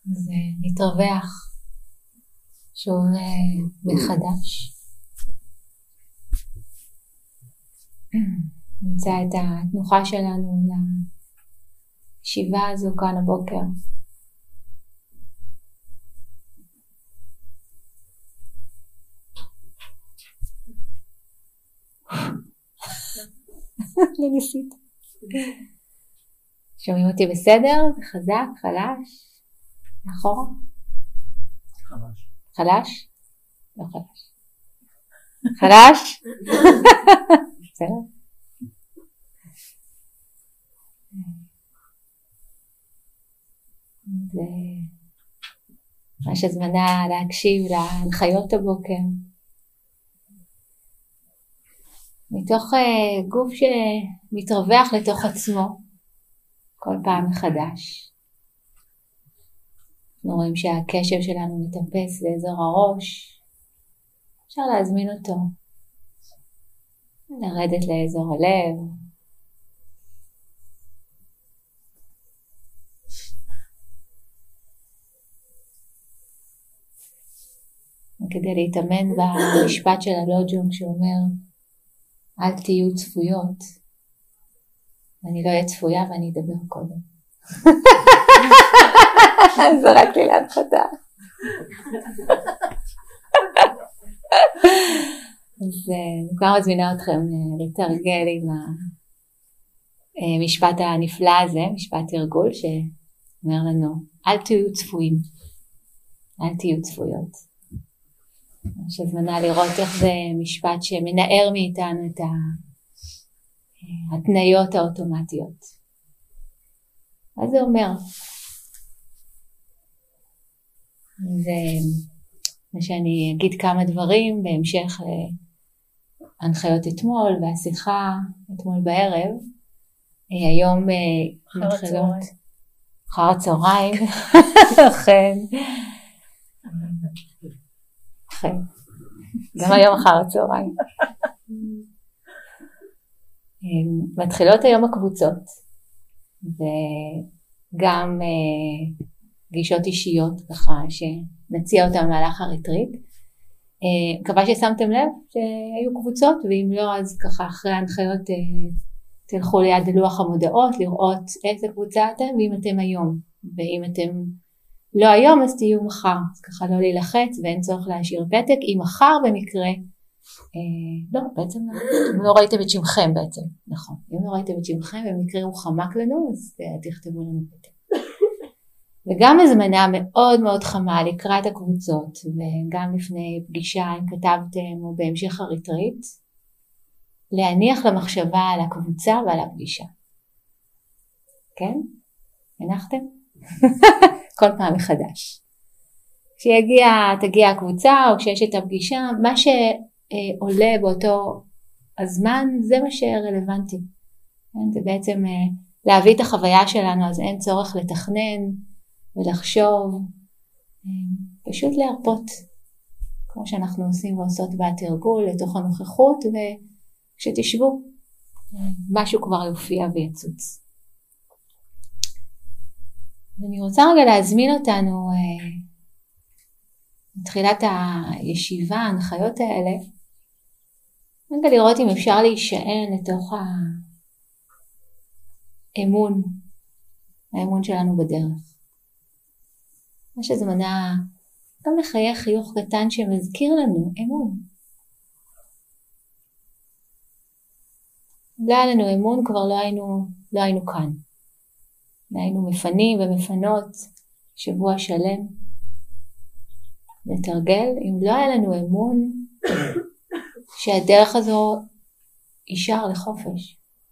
אז נתרווח שוב מחדש. נמצא את התנוחה שלנו לישיבה הזו כאן הבוקר. לא ניסית. שומעים אותי בסדר? חזק? חלש? אחורה? חלש. חלש? לא חלש. חלש? בסדר? זה ממש הזמנה להקשיב להנחיות הבוקר. מתוך גוף שמתרווח לתוך עצמו כל פעם מחדש. אנחנו רואים שהקשב שלנו מטפס באזור הראש. אפשר להזמין אותו. לרדת לאזור הלב. וכדי להתאמן במשפט של הלוג'ונג שאומר אל תהיו צפויות. אני לא אהיה צפויה ואני אדבר קודם. זרק לי להנחתה. אז אני כבר מזמינה אתכם לתרגל עם המשפט הנפלא הזה, משפט תרגול שאומר לנו אל תהיו צפויים, אל תהיו צפויות. יש הזמנה לראות איך זה משפט שמנער מאיתנו את התניות האוטומטיות. מה זה אומר? זה שאני אגיד כמה דברים בהמשך להנחיות אתמול והשיחה אתמול בערב. היום מתחילות אחר הצהריים. אכן. אכן. גם היום אחר הצהריים. מתחילות היום הקבוצות. וגם פגישות אישיות ככה שנציע אותם במהלך הריטריט. מקווה ששמתם לב שהיו קבוצות, ואם לא אז ככה אחרי ההנחיות תלכו ליד לוח המודעות לראות איזה קבוצה אתם ואם אתם היום, ואם אתם לא היום אז תהיו מחר, אז ככה לא להילחץ ואין צורך להשאיר פתק. אם מחר במקרה, לא, בעצם לא ראיתם את שמכם בעצם, נכון, אם לא ראיתם את שמכם במקרה הוא חמק לנו אז תכתבו לנו פתק. וגם הזמנה מאוד מאוד חמה לקראת הקבוצות, וגם לפני פגישה אם כתבתם או בהמשך הריטריט, להניח למחשבה על הקבוצה ועל הפגישה. כן? הנחתם? כל פעם מחדש. תגיע הקבוצה או כשיש את הפגישה, מה שעולה באותו הזמן זה מה שרלוונטי. זה בעצם להביא את החוויה שלנו, אז אין צורך לתכנן ולחשוב, פשוט להרפות, כמו שאנחנו עושים ועושות בתרגול לתוך הנוכחות, וכשתשבו משהו כבר יופיע ויצוץ. אני רוצה רגע להזמין אותנו מתחילת הישיבה, ההנחיות האלה, רגע לראות אם אפשר להישען לתוך האמון שלנו בדרך. יש הזמנה גם לחייך חיוך קטן שמזכיר לנו אמון. לא היה לנו אמון, כבר לא היינו כאן. היינו מפנים ומפנות שבוע שלם לתרגל. אם לא היה לנו אמון שהדרך הזו יישר לחופש.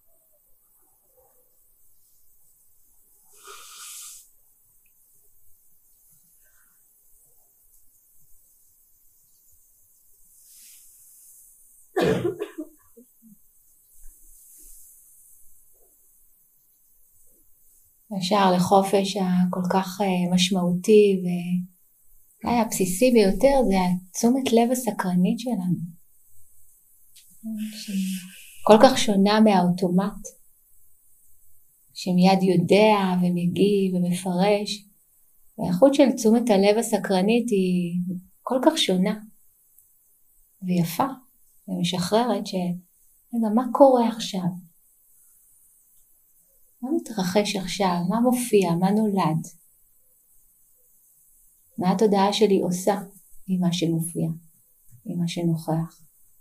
ישר לחופש הכל כך משמעותי ואולי הבסיסי ביותר זה תשומת לב הסקרנית שלנו. כל כך שונה מהאוטומט שמיד יודע ומגיב ומפרש. והאיכות של תשומת הלב הסקרנית היא כל כך שונה ויפה ומשחררת רגע, מה קורה עכשיו? מה מתרחש עכשיו? מה מופיע? מה נולד? מה התודעה שלי עושה עם מה שמופיע, עם מה שנוכח?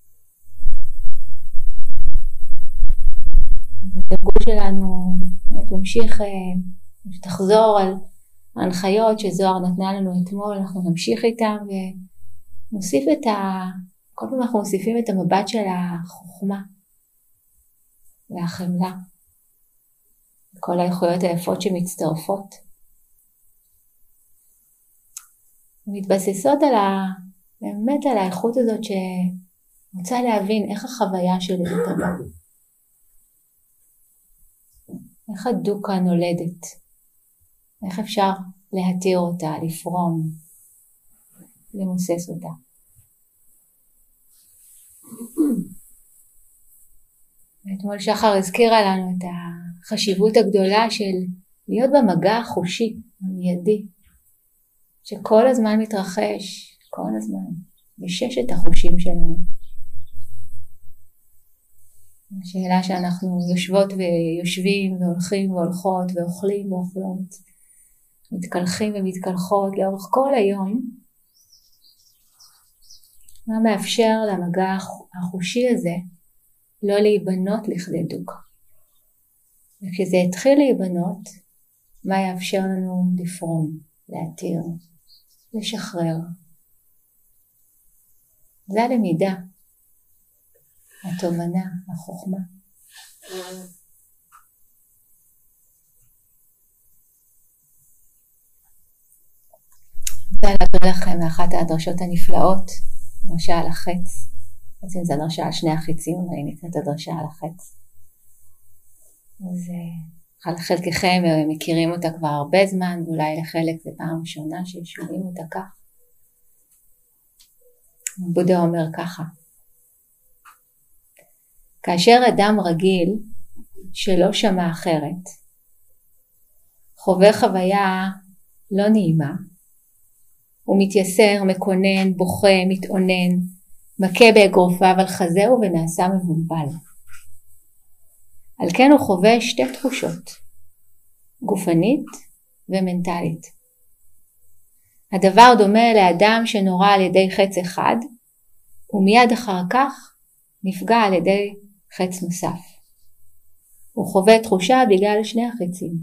התרגול שלנו ממשיך, תחזור על ההנחיות שזוהר נתנה לנו אתמול, אנחנו נמשיך איתם ונוסיף כל פעם אנחנו מוסיפים את המבט של החוכמה והחמלה, כל האיכויות היפות שמצטרפות, ומתבססות באמת על האיכות הזאת שרוצה להבין איך החוויה שלי תבוא. איך הדוקה נולדת, איך אפשר להתיר אותה, לפרום, למוסס אותה. אתמול שחר הזכירה לנו את החשיבות הגדולה של להיות במגע החושי, המיידי, שכל הזמן מתרחש, כל הזמן, בששת החושים שלנו. השאלה שאנחנו יושבות ויושבים והולכים והולכות ואוכלים ואוכלות, מתקלחים ומתקלחות לאורך כל היום, מה מאפשר למגע החושי הזה לא להיבנות לכדי דוקה. וכשזה התחיל להיבנות, מה יאפשר לנו לפרום, להתיר, לשחרר. זה הלמידה, התובנה, החוכמה. זה להביא לכם מאחת הדרשות הנפלאות, דרשה על החץ. בעצם זה הדרשה על שני החיצים, אבל היא נקראת הדרשה על החץ. אז חלקכם מכירים אותה כבר הרבה זמן, ואולי לחלק זה פעם ראשונה ששומעים אותה כך. בודה אומר ככה: כאשר אדם רגיל שלא שמע אחרת, חווה חוויה לא נעימה, הוא מתייסר, מקונן, בוכה, מתאונן, מכה באגרופיו על חזהו ונעשה מבולבל. על כן הוא חווה שתי תחושות, גופנית ומנטלית. הדבר דומה לאדם שנורא על ידי חץ אחד, ומיד אחר כך נפגע על ידי חץ נוסף. הוא חווה תחושה בגלל שני החצים.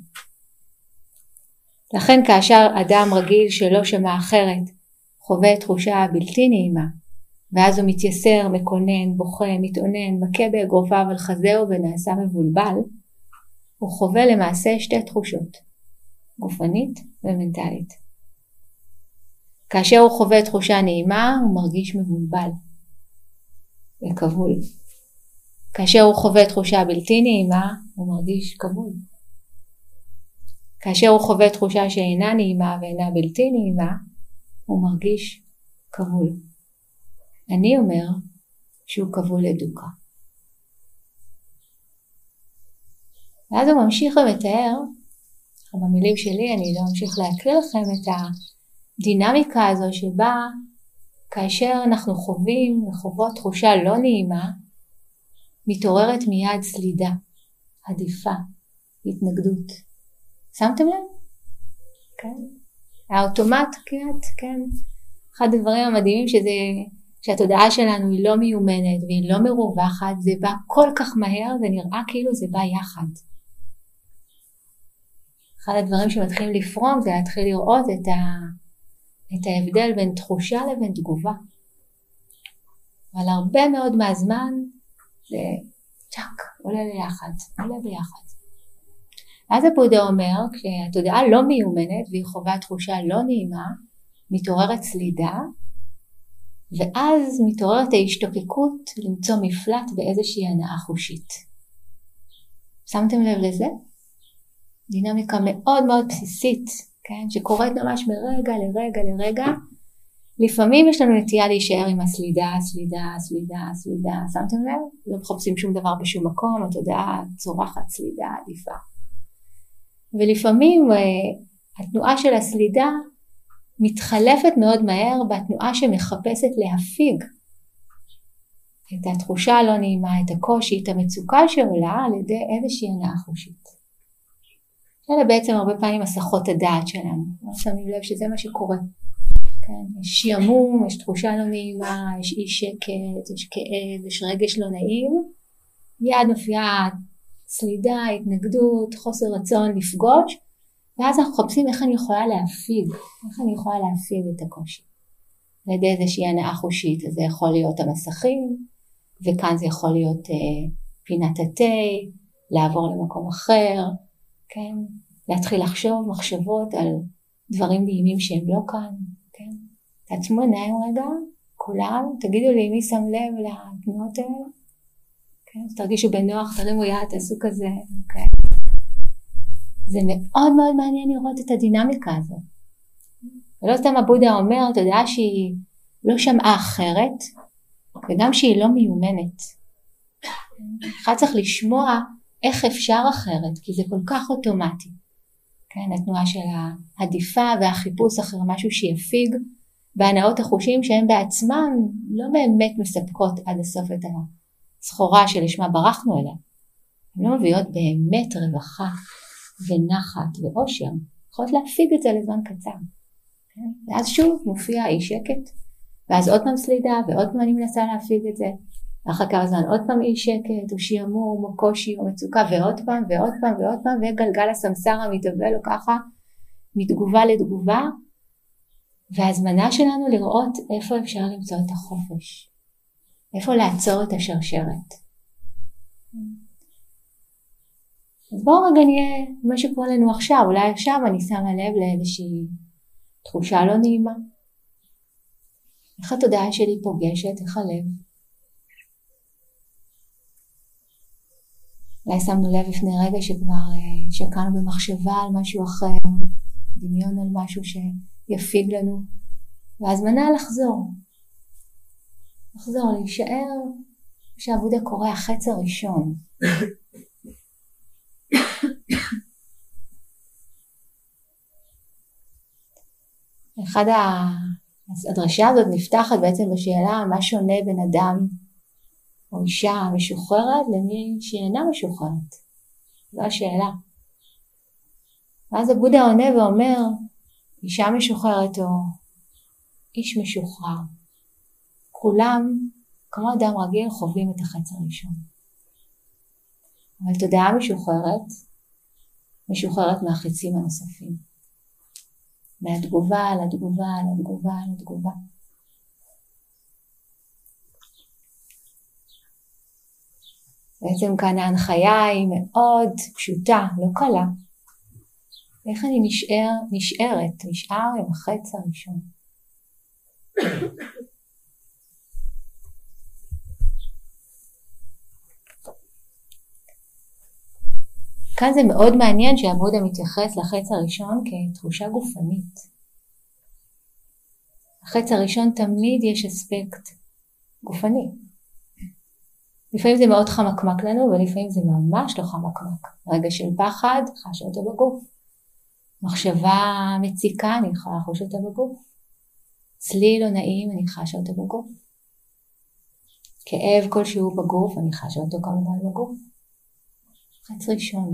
לכן כאשר אדם רגיל שלא שמע אחרת חווה תחושה בלתי נעימה, ואז הוא מתייסר, מקונן, בוכה, מתאונן, מכה באגרופיו על חזהו ונעשה מבולבל, הוא חווה למעשה שתי תחושות, גופנית ומנטלית. כאשר הוא חווה תחושה נעימה, הוא מרגיש מבולבל וכבול. כאשר הוא חווה תחושה בלתי נעימה, הוא מרגיש כבול. כאשר הוא חווה תחושה שאינה נעימה ואינה בלתי נעימה, הוא מרגיש כבול. אני אומר שהוא כבול לדוקה. ואז הוא ממשיך ומתאר, במילים שלי אני לא ממשיך להקריא לכם את הדינמיקה הזו שבה כאשר אנחנו חווים וחוות תחושה לא נעימה, מתעוררת מיד סלידה, עדיפה, התנגדות. שמתם לב? כן. האוטומט, כן. אחד הדברים המדהימים שהתודעה שלנו היא לא מיומנת והיא לא מרווחת, זה בא כל כך מהר, זה נראה כאילו זה בא יחד. אחד הדברים שמתחילים לפרום זה להתחיל לראות את ההבדל בין תחושה לבין תגובה. אבל הרבה מאוד מהזמן זה צ'ק, עולה ביחד. אז הבודה אומר, כשהתודעה לא מיומנת והיא חווה תחושה לא נעימה, מתעוררת סלידה, ואז מתעוררת ההשתוקקות למצוא מפלט באיזושהי הנאה חושית. שמתם לב לזה? דינמיקה מאוד מאוד בסיסית, כן? שקורית ממש מרגע לרגע. לפעמים יש לנו נטייה להישאר עם הסלידה. שמתם לב? לא מחפשים שום דבר בשום מקום, התודעה צורחת סלידה עדיפה. ולפעמים התנועה של הסלידה מתחלפת מאוד מהר בתנועה שמחפשת להפיג את התחושה הלא נעימה, את הקושי, את המצוקה שעולה על ידי איזושהי הנאה חושית. אלה בעצם הרבה פעמים הסחות הדעת שלנו. שמים לב שזה מה שקורה. כן? יש שיעמום, יש תחושה לא נעימה, יש אי שקט, יש כאב, יש רגש לא נעים. מיד מופיעה סלידה, התנגדות, חוסר רצון לפגוש, ואז אנחנו מחפשים איך אני יכולה להפיג את הקושי. על ידי איזושהי הנאה חושית, אז זה יכול להיות המסכים, וכאן זה יכול להיות פינת התה, לעבור למקום אחר, כן? להתחיל לחשוב מחשבות על דברים נעימים שהם לא כאן, כן? תעצמו עיניים רגע, כולם, תגידו לי מי שם לב לתנועות האלה, כן? תרגישו בנוח, תרימו יד, תעשו כזה, אוקיי. זה מאוד מאוד מעניין לראות את הדינמיקה הזו. ולא סתם הבודה אומר, אתה יודע שהיא לא שמעה אחרת, וגם שהיא לא מיומנת. אחד צריך לשמוע איך אפשר אחרת, כי זה כל כך אוטומטי. כן, התנועה של העדיפה והחיפוש אחר משהו שיפיג, בהנאות החושים שהם בעצמם לא באמת מספקות עד הסוף את הסחורה שלשמה ברחנו אליה. הן לא מביאות באמת רווחה ונחת ואושר, יכולות להפיג את זה לזמן קצר. כן? ואז שוב מופיע אי שקט, ואז עוד פעם סלידה, ועוד פעם אני מנסה להפיג את זה, ואחר כך זמן עוד פעם אי שקט, או שיעמום, או קושי, או מצוקה, ועוד פעם, ועוד פעם, ועוד פעם, וגלגל הסמסרה מתאבל לו ככה, מתגובה לתגובה, והזמנה שלנו לראות איפה אפשר למצוא את החופש, איפה לעצור את השרשרת. אז בואו רגע נהיה מה שקורה לנו עכשיו, אולי עכשיו אני שמה לב לאיזושהי תחושה לא נעימה. איך התודעה שלי פוגשת, איך הלב. אולי שמנו לב לפני רגע שכבר שקענו במחשבה על משהו אחר, דמיון על משהו שיפיג לנו, והזמנה לחזור, להישאר, שהעבודה קורא החץ הראשון. הדרשה הזאת נפתחת בעצם בשאלה מה שונה בין אדם או אישה משוחררת למי שאינה משוחררת. זו השאלה. ואז הבודה עונה ואומר, אישה משוחררת או איש משוחרר. כולם, כמו אדם רגיל, חווים את החץ הראשון. אבל תודעה משוחררת מהחצים הנוספים. מהתגובה לתגובה. בעצם כאן ההנחיה היא מאוד פשוטה, לא קלה. איך אני נשאר עם החץ הראשון. כאן זה מאוד מעניין שהבודה מתייחס לחץ הראשון כתחושה גופנית. החץ הראשון תמיד יש אספקט גופני. לפעמים זה מאוד חמקמק לנו, ולפעמים זה ממש לא חמקמק. רגע של פחד, חש אותו בגוף. מחשבה מציקה, אני יכולה לחוש אותה בגוף. צליל לא נעים, אני חש אותו בגוף. כאב כלשהו בגוף, אני חש אותו כמובן בגוף. חץ ראשון.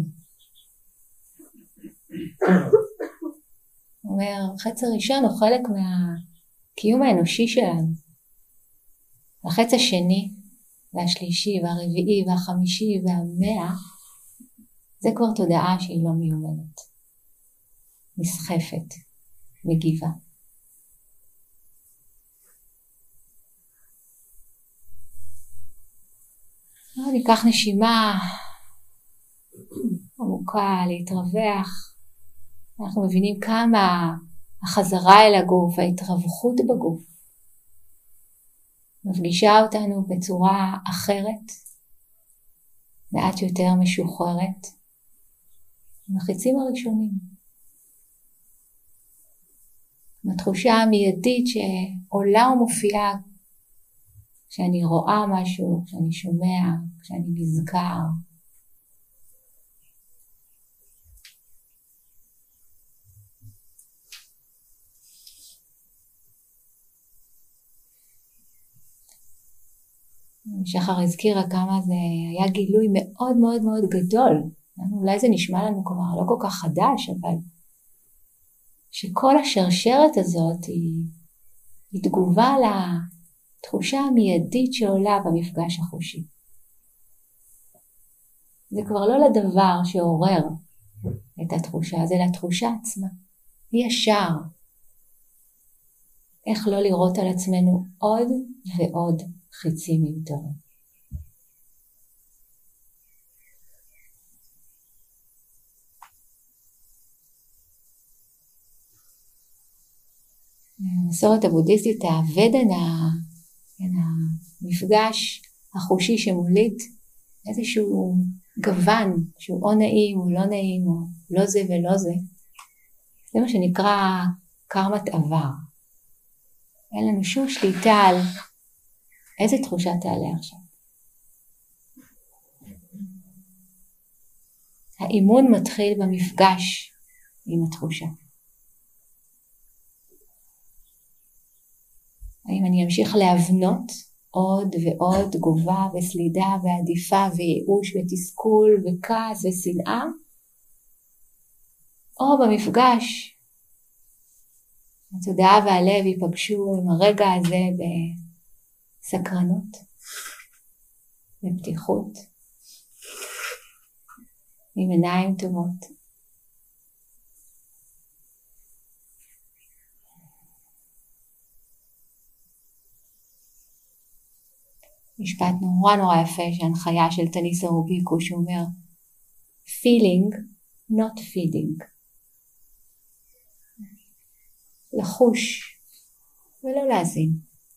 אומר, חץ הראשון הוא חלק מהקיום האנושי שלנו. החץ השני, והשלישי, והרביעי, והחמישי, והמאה, זה כבר תודעה שהיא לא מיומנת. נסחפת, מגיבה. ניקח נשימה עמוקה, להתרווח. אנחנו מבינים כמה החזרה אל הגוף, ההתרווחות בגוף, מפגישה אותנו בצורה אחרת, מעט יותר משוחררת, עם החצים הראשונים. התחושה המיידית שעולה ומופיעה כשאני רואה משהו, כשאני שומע, כשאני נזכר. שחר הזכירה כמה זה היה גילוי מאוד מאוד מאוד גדול. אולי זה נשמע לנו כלומר לא כל כך חדש, אבל שכל השרשרת הזאת היא תגובה לתחושה המיידית שעולה במפגש החושי. זה כבר לא לדבר שעורר את התחושה, זה לתחושה עצמה. היא ישר. איך לא לראות על עצמנו עוד ועוד חיצים מיותרים. המסורת הבודהיסטית העבדן, המפגש החושי שמוליט איזשהו גוון שהוא או נעים או לא נעים או לא זה ולא זה. זה מה שנקרא קרמת עבר. אין לנו שום שליטה על איזה תחושה תעלה עכשיו. האימון מתחיל במפגש עם התחושה. האם אני אמשיך להבנות עוד ועוד תגובה וסלידה ועדיפה וייאוש ותסכול וכעס ושנאה, או במפגש התודעה והלב ייפגשו עם הרגע הזה בסקרנות, בפתיחות, עם עיניים טובות. משפט נורא יפה שהנחיה של טניסה רוביקו שאומר feeling not feeding. לחוש ולא להזין.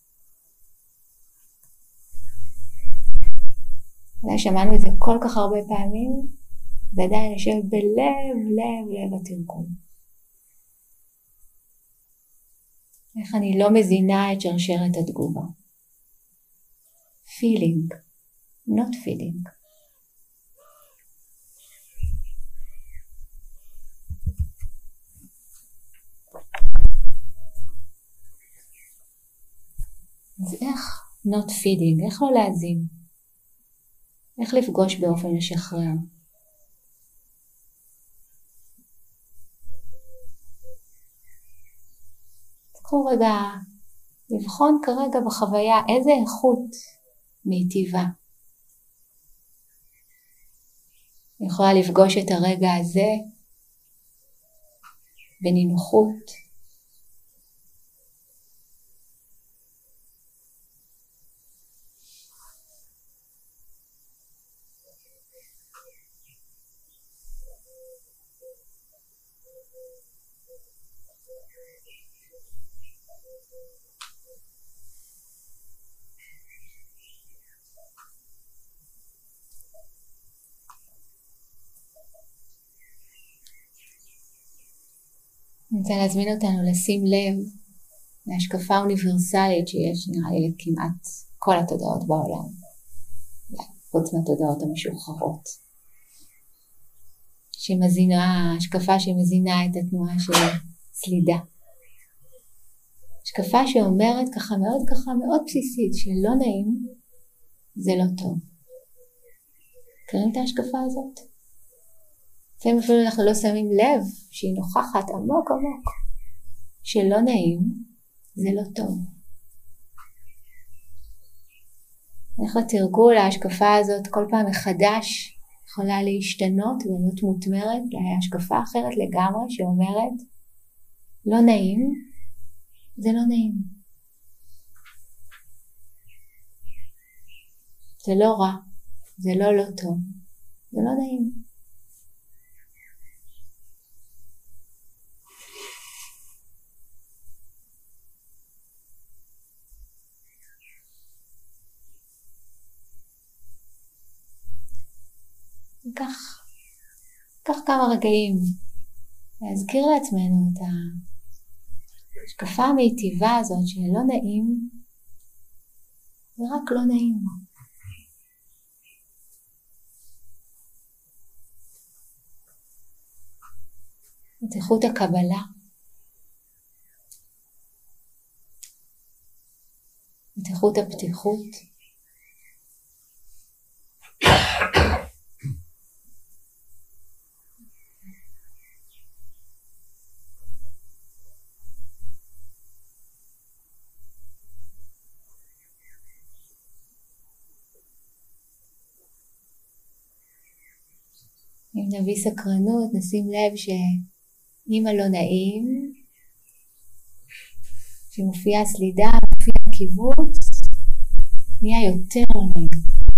אולי שמענו את זה כל כך הרבה פעמים, ועדיין יושב בלב התרגום. איך אני לא מזינה את שרשרת התגובה. feeling, not feeling. אז איך not feeling? איך לא להזין? איך לפגוש באופן משחרר? תקחו רגע, לבחון כרגע בחוויה איזה איכות מיטיבה. אני יכולה לפגוש את הרגע הזה בנינוחות. אני רוצה להזמין אותנו לשים לב להשקפה אוניברסלית שיש נראה לי כמעט כל התודעות בעולם, חוץ מהתודעות המשוחררות, השקפה שמזינה את התנועה של סלידה, השקפה שאומרת ככה מאוד בסיסית שלא נעים זה לא טוב. מכירים את ההשקפה הזאת? לפעמים אפילו אנחנו לא שמים לב שהיא נוכחת עמוק שלא נעים זה לא טוב. איך התרגול ההשקפה הזאת כל פעם מחדש יכולה להשתנות ולהיות מותמרת להשקפה אחרת לגמרי שאומרת לא נעים זה לא נעים, זה לא רע, זה לא טוב, זה לא נעים. כך כמה רגעים להזכיר לעצמנו את ההשקפה המיטיבה הזאת שלא נעים זה רק לא נעים. את איכות הקבלה, את איכות הפתיחות, נביא סקרנות, נשים לב שאם הלא נעים, שמופיעה סלידה, מופיע קיבוץ, נהיה יותר לא נעים.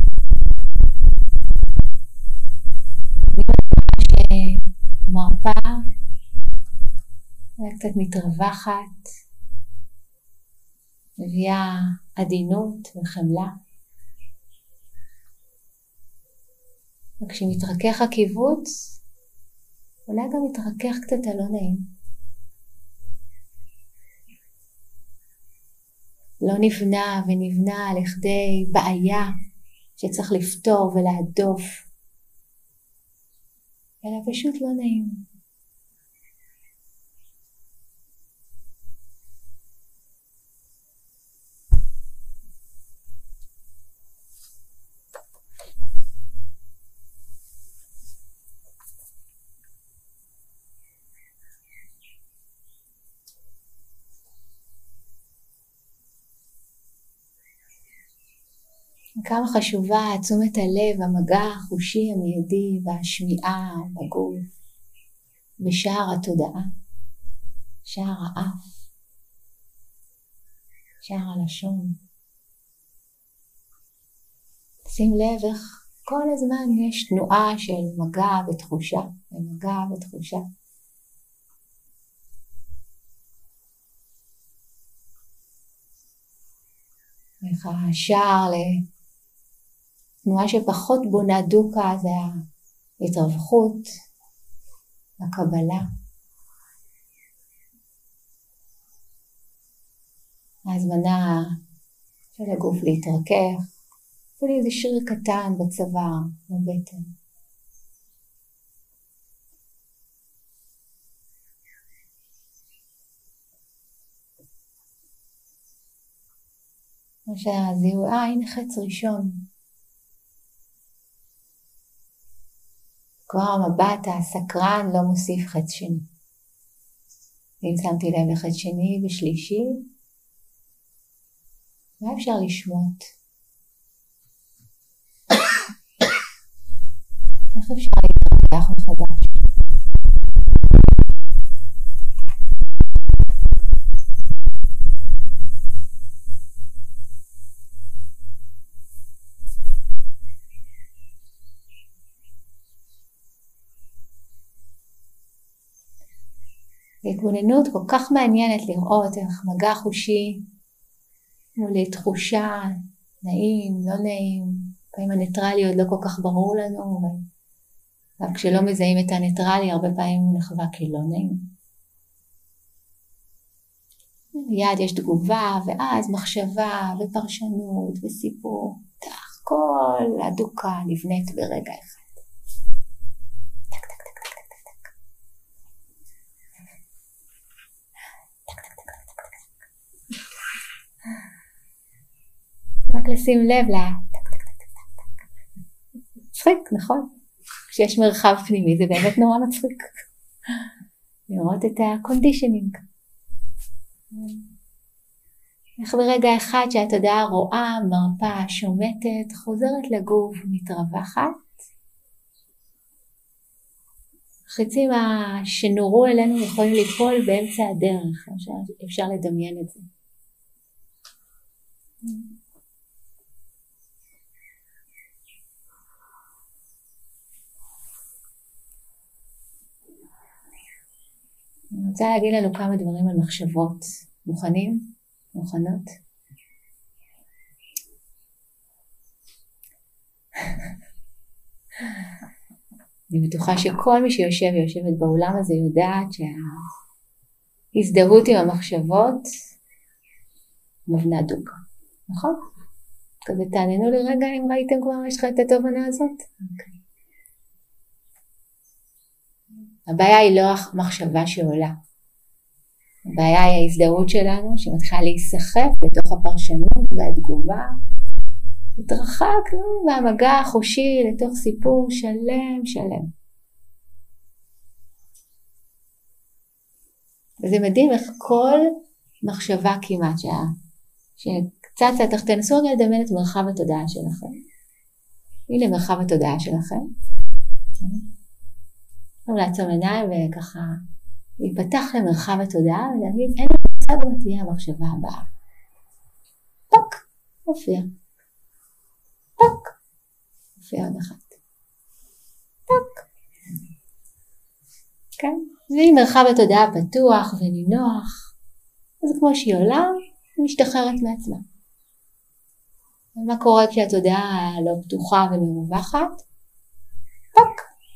מרפאה, קצת מתרווחת, מביאה עדינות וחמלה. וכשמתרכך הקיבוץ, אולי גם מתרכך קצת הלא נעים. לא נבנה ונבנה לכדי בעיה שצריך לפתור ולהדוף, אלא פשוט לא נעים. כמה חשובה תשומת הלב, המגע החושי המיידי והשמיעה בגוף, בשער התודעה, שער האף, שער הלשון. שים לב איך כל הזמן יש תנועה של מגע ותחושה, ומגע ותחושה. איך השער תנועה שפחות בונה דוקה, זה ההתרווחות, הקבלה. ההזמנה של הגוף להתרכך, אפילו איזה שריר קטן בצוואר, בבטן. כמו שהזיהוי, הנה חץ ראשון. כבר המבט הסקרן לא מוסיף חץ שני. אם שמתי לב לחץ שני ושלישי, מה אפשר לשמות? איך אפשר להתרווח מחדש? ההתבוננות כל כך מעניינת לראות איך מגע חושי מול תחושה נעים, לא נעים, פעמים הניטרלי עוד לא כל כך ברור לנו, אבל כשלא מזהים את הניטרלי הרבה פעמים הוא נחווה כלא נעים. מיד יש תגובה ואז מחשבה ופרשנות וסיפור, כל הדוקה נבנית ברגע אחד. רק לשים לב מצחיק, נכון? כשיש מרחב פנימי זה באמת נורא מצחיק. לראות את הקונדישנינג. איך ברגע אחד שהתודעה רואה, מרפאה, שומטת, חוזרת לגוף, מתרווחת. חיצים שנורו אלינו יכולים ליפול באמצע הדרך, אפשר לדמיין את זה. אני רוצה להגיד לנו כמה דברים על מחשבות. מוכנים? מוכנות? אני בטוחה שכל מי שיושב ויושבת באולם הזה יודעת שההזדהות עם המחשבות מבנה דוקה. נכון? כזה תעניינו לי רגע אם ראיתם כבר יש לך את התובנה הזאת. הבעיה היא לא המחשבה שעולה. הבעיה היא ההזדהות שלנו שמתחילה להיסחף לתוך הפרשנות והתגובה. התרחקנו מהמגע החושי לתוך סיפור שלם. וזה מדהים איך כל מחשבה כמעט שקצת תנסו רגע לדמיין את מרחב התודעה שלכם. הנה מרחב התודעה שלכם. לעצום עיניים וככה להיפתח למרחב התודעה ולהגיד אין לי מושג מה תהיה המחשבה הבאה. פק, מופיע. פק, מופיע עוד אחת. פק. כן? ואם מרחב התודעה פתוח ונינוח, אז כמו שהיא עולה, היא משתחררת מעצמה. ומה קורה כשהתודעה לא פתוחה ומרווחת? פק.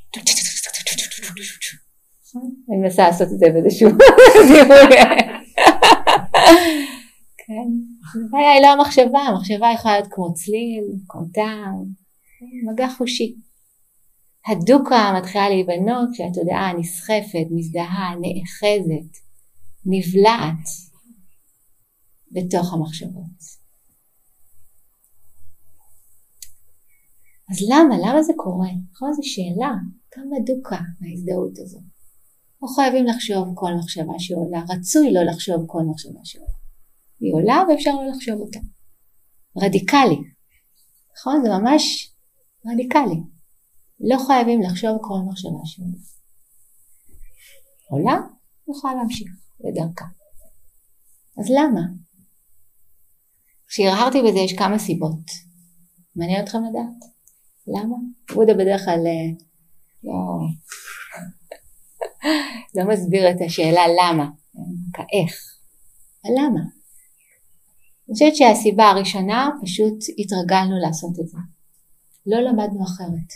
אני מנסה לעשות את זה באיזשהו כן. הבעיה היא לא המחשבה, המחשבה יכולה להיות כמו צליל, כמו טעם, מגע חושי. הדוקה מתחילה להיבנות כשהתודעה נסחפת, מזדהה, נאחזת, נבלעת בתוך המחשבות. אז למה זה קורה? זו שאלה, כמה דוקה מההזדהות הזו. לא חייבים לחשוב כל מחשבה שעולה, רצוי לא לחשוב כל מחשבה שעולה. היא עולה ואפשר לא לחשוב אותה. רדיקלי, נכון? זה ממש רדיקלי. לא חייבים לחשוב כל מחשבה שעולה. עולה, נוכל להמשיך בדרכה. אז למה? כשהרהרתי בזה יש כמה סיבות. מעניין אתכם לדעת? למה? בודה בדרך כלל לא מסביר את השאלה למה, כאיך. למה? אני חושבת שהסיבה הראשונה פשוט התרגלנו לעשות את זה. לא למדנו אחרת.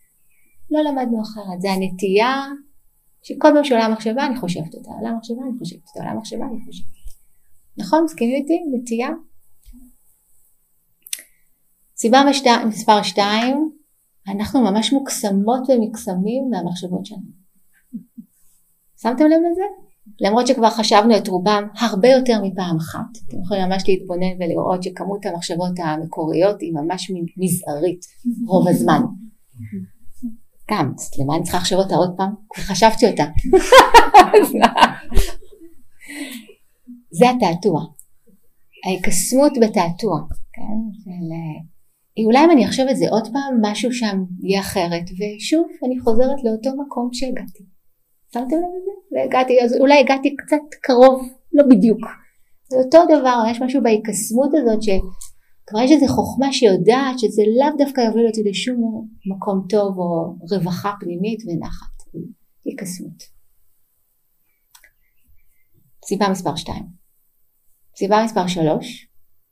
זה הנטייה שכל פעם שעולה מחשבה אני חושבת אותה, עולה מחשבה אני חושבת אותה, עולה מחשבה אני חושבת אותה. נכון? מסכימים איתי? נטייה? סיבה מספר 2, אנחנו ממש מוקסמות ומקסמים מהמחשבות שלנו. שמתם לב לזה? למרות שכבר חשבנו את רובם הרבה יותר מפעם אחת. אתם יכולים ממש להתבונן ולראות שכמות המחשבות המקוריות היא ממש מזערית רוב הזמן. גם, למה אני צריכה לחשוב אותה עוד פעם? חשבתי אותה. זה התעתוע. ההיקסמות בתעתוע. כן? אולי אם אני אחשוב את זה עוד פעם, משהו שם יהיה אחרת, ושוב אני חוזרת לאותו מקום שהגעתי. שמתם לב את זה? אז אולי הגעתי קצת קרוב, לא בדיוק. זה אותו דבר, יש משהו בהיקסמות הזאת, שכבר יש איזו חוכמה שיודעת, שזה לאו דווקא יוביל אותי לשום מקום טוב, או רווחה פנימית ונחת. היקסמות. סיבה מספר 2. סיבה מספר 3.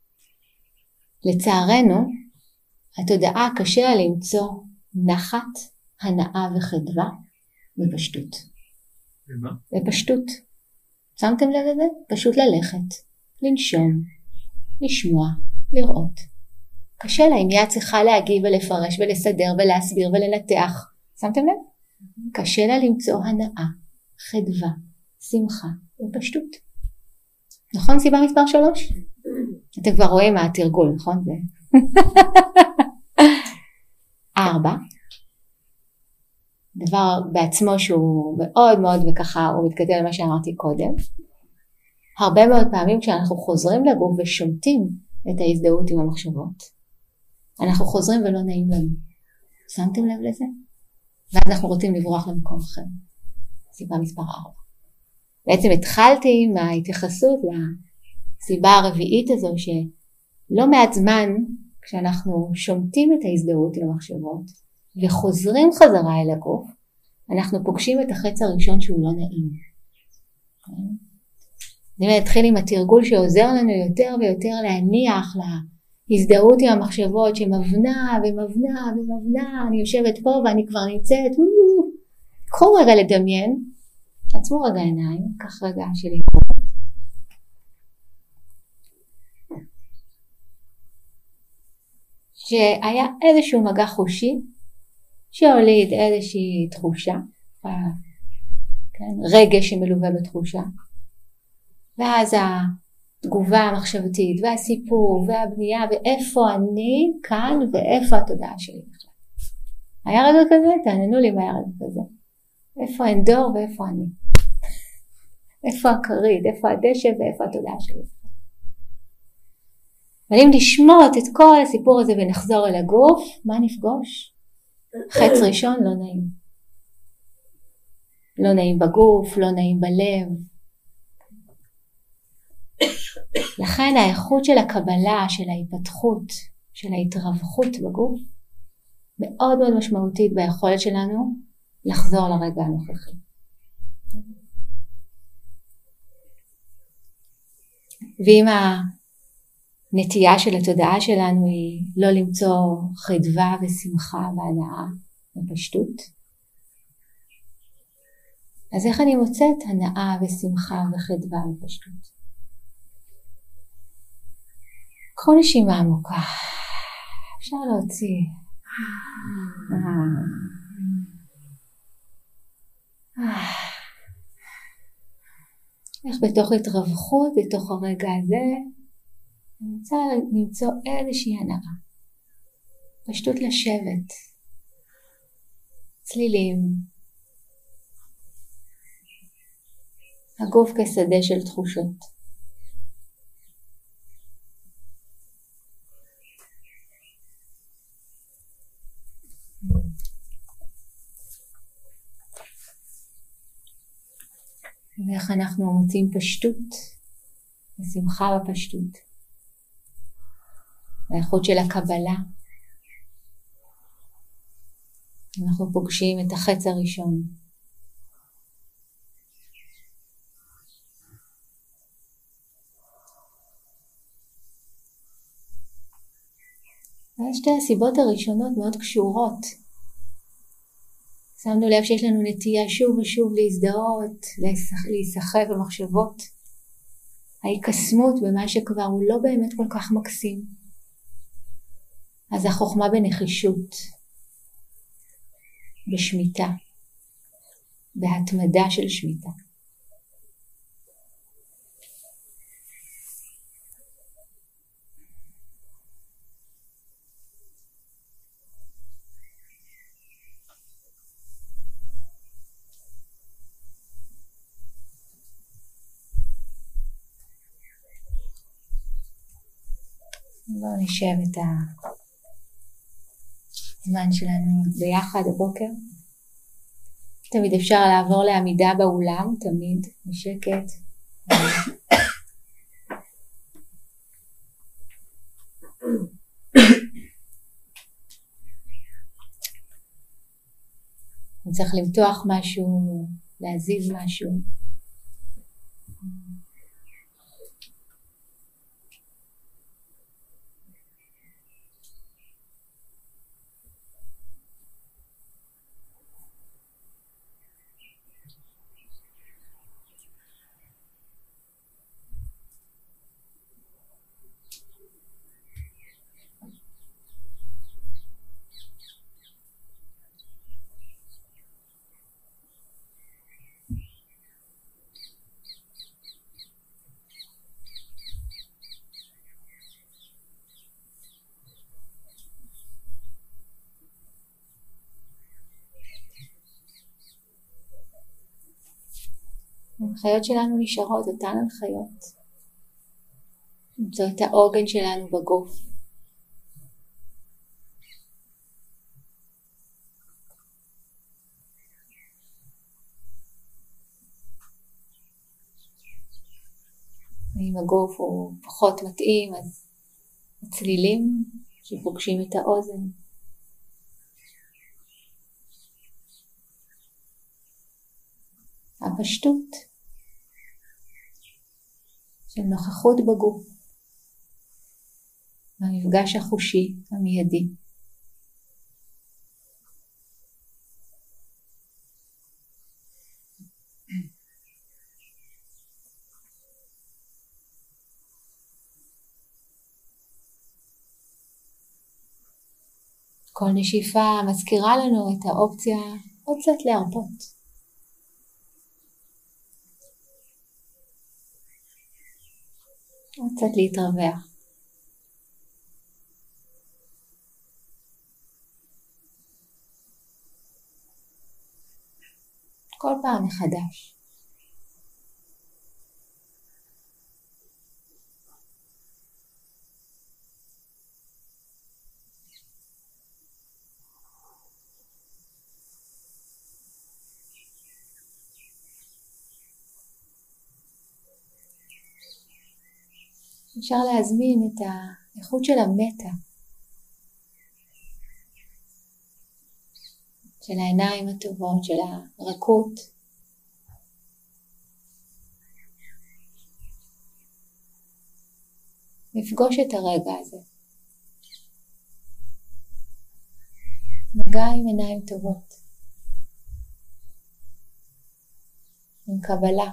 לצערנו, התודעה קשה לה למצוא נחת, הנאה וחדווה בפשטות. למה? בפשטות. שמתם לב לזה? פשוט ללכת, לנשום, לשמוע, לראות. קשה לה, אם יד צריכה להגיב ולפרש ולסדר ולהסביר ולנתח. שמתם לב? קשה לה למצוא הנאה, חדווה, שמחה בפשטות. נכון סיבה מספר 3? אתם כבר רואים מה התרגול, נכון? 4. דבר בעצמו שהוא מאוד מאוד וככה הוא מתכתב למה שאמרתי קודם. הרבה מאוד פעמים כשאנחנו חוזרים לגוף ושומטים את ההזדהות עם המחשבות, אנחנו חוזרים ולא נעים לנו. שמתם לב לזה? ואז אנחנו רוצים לברוח למקום אחר. סיבה מספר 4. בעצם התחלתי עם ההתייחסות לסיבה הרביעית הזו, שלא מעט זמן כשאנחנו שומטים את ההזדהות עם המחשבות וחוזרים חזרה אל הגוף, אנחנו פוגשים את החץ הראשון שהוא לא נעים. אני אתחיל עם התרגול שעוזר לנו יותר ויותר להניח להזדהות עם המחשבות שמבנה ומבנה ומבנה, אני יושבת פה ואני כבר נמצאת, קחו רגע לדמיין, עצמו רגע עיניים, כך רגע שלי. שהיה איזשהו מגע חושי שהוליד איזושהי תחושה, כן? רגש שמלווה בתחושה, ואז התגובה המחשבתית והסיפור והבנייה ואיפה אני כאן ואיפה התודעה שלי בכלל. היה רגע כזה? תעננו לי מה היה רגע כזה. איפה אין דור ואיפה אני? איפה הכרית, איפה הדשא ואיפה התודעה שלי? אבל אם נשמות את כל הסיפור הזה ונחזור אל הגוף, מה נפגוש? חץ ראשון לא נעים. לא נעים בגוף, לא נעים בלב. לכן האיכות של הקבלה, של ההתפתחות, של ההתרווחות בגוף, מאוד מאוד משמעותית ביכולת שלנו לחזור לרגע הנוכחי. ואם הנטייה של התודעה שלנו היא לא למצוא חדווה ושמחה והנאה ופשטות, אז איך אני מוצאת הנאה ושמחה וחדווה ופשטות? קחו נשימה עמוקה, אפשר להוציא. איך בתוך התרווחות, בתוך הרגע הזה, אני רוצה למצוא איזושהי הנאה. פשטות לשבת. צלילים. הגוף כשדה של תחושות. ואיך אנחנו מוצאים פשטות ושמחה בפשטות. האיכות של הקבלה. אנחנו פוגשים את החץ הראשון. שתי הסיבות הראשונות מאוד קשורות. שמנו לב שיש לנו נטייה שוב ושוב להזדהות, להיסחף במחשבות. ההיקסמות במה שכבר הוא לא באמת כל כך מקסים. אז החוכמה בנחישות, בשמיטה, בהתמדה של שמיטה. בואו נשב את הזמן שלנו ביחד הבוקר. תמיד אפשר לעבור לעמידה באולם, תמיד בשקט. אני צריך למתוח משהו, להזיז משהו. ההנחיות שלנו נשארות, אותן הנחיות. למצוא את העוגן שלנו בגוף. ואם הגוף הוא פחות מתאים, אז הצלילים שפוגשים את האוזן. הפשטות של נוכחות בגוף, המפגש החושי המיידי. כל נשיפה מזכירה לנו את האופציה עוד קצת להרפות. עוד קצת להתרווח. כל פעם מחדש. אפשר להזמין את האיכות של המטה, של העיניים הטובות, של הרכות. לפגוש את הרגע הזה. מגע עם עיניים טובות. עם קבלה.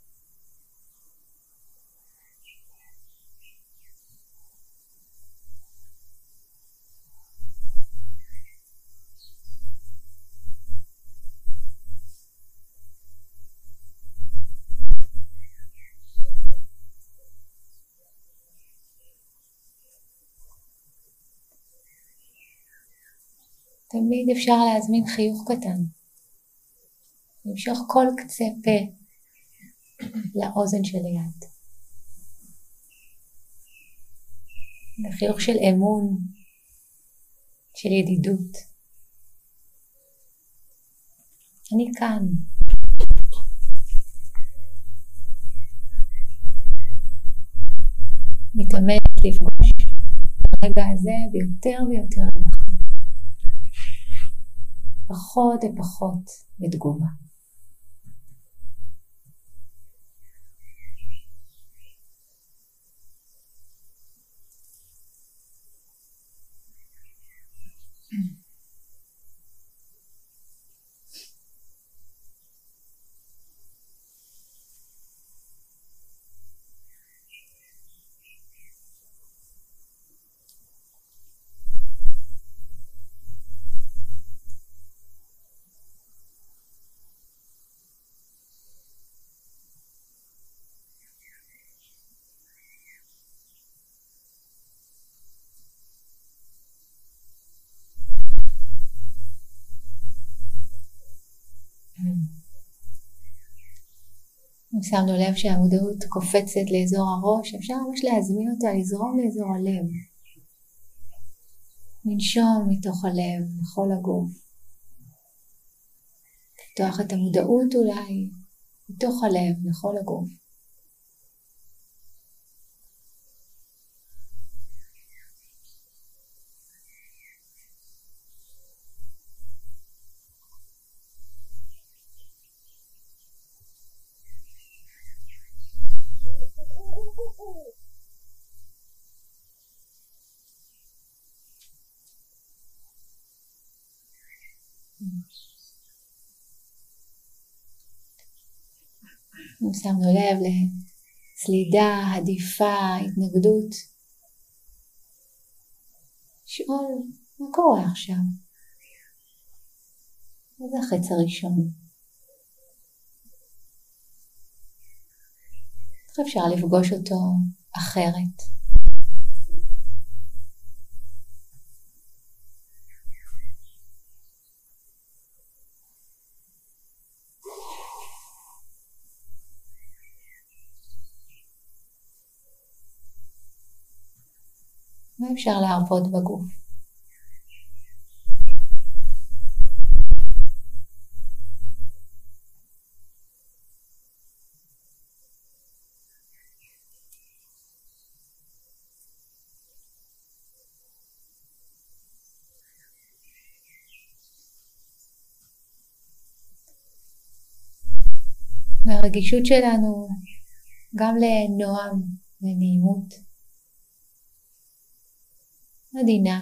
תמיד אפשר להזמין חיוך קטן. למשוך כל קצה פה לאוזן שליד. לחיוך של אמון, של ידידות. אני כאן. מתאמנת לפגוש את הרגע הזה ביותר ויותר הנחה. פחות ופחות בתגובה. אם שמנו לב שהמודעות קופצת לאזור הראש, אפשר ממש להזמין אותה לזרום לאזור הלב. לנשום מתוך הלב לכל הגוף. לפתוח את המודעות אולי מתוך הלב לכל הגוף. אם שמנו לב לסלידה, הדיפה, התנגדות, לשאול מה קורה עכשיו? מה זה החץ הראשון? איך אפשר לפגוש אותו אחרת? מה אפשר להרפות בגוף? והרגישות שלנו גם לנועם, לנעימות. עדינה.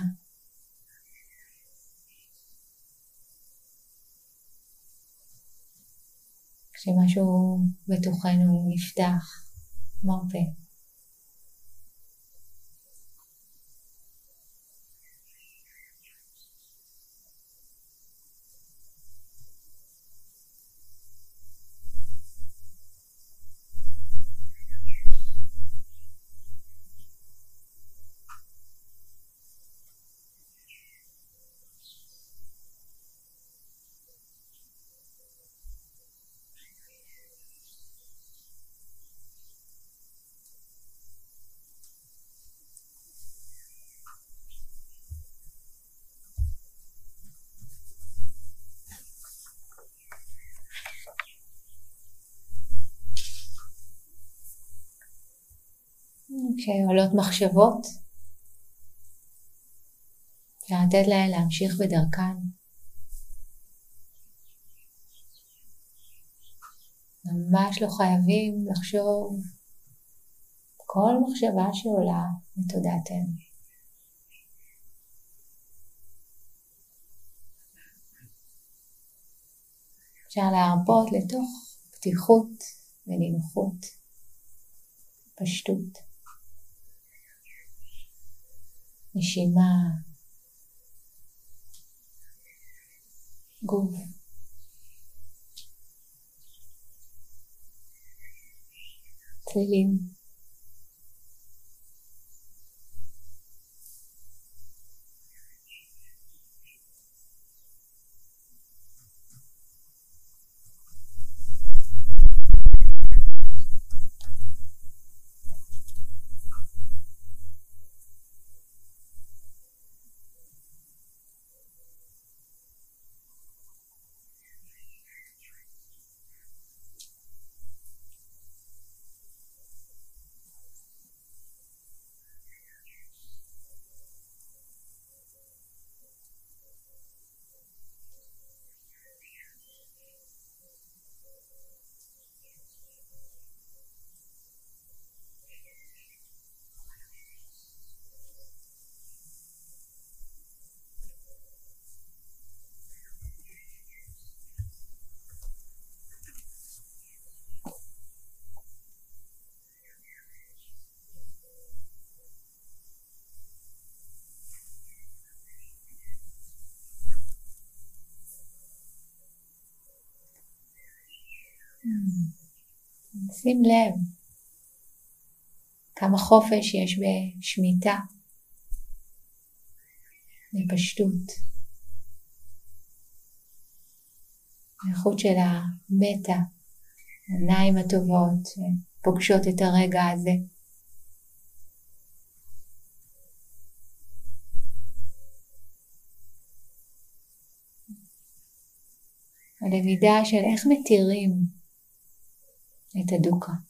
כשמשהו בתוכנו נפתח, מרפא. כשעולות מחשבות, אפשר לתת להן להמשיך בדרכן. ממש לא חייבים לחשוב כל מחשבה שעולה בתודעתנו. אפשר להרפות לתוך פתיחות ונינוחות, פשטות, נשימה, גוף. צלילים. שים לב כמה חופש יש בשמיטה, בפשטות, האיכות של המטה, העיניים הטובות פוגשות את הרגע הזה. הלמידה של איך מתירים את הדוקה.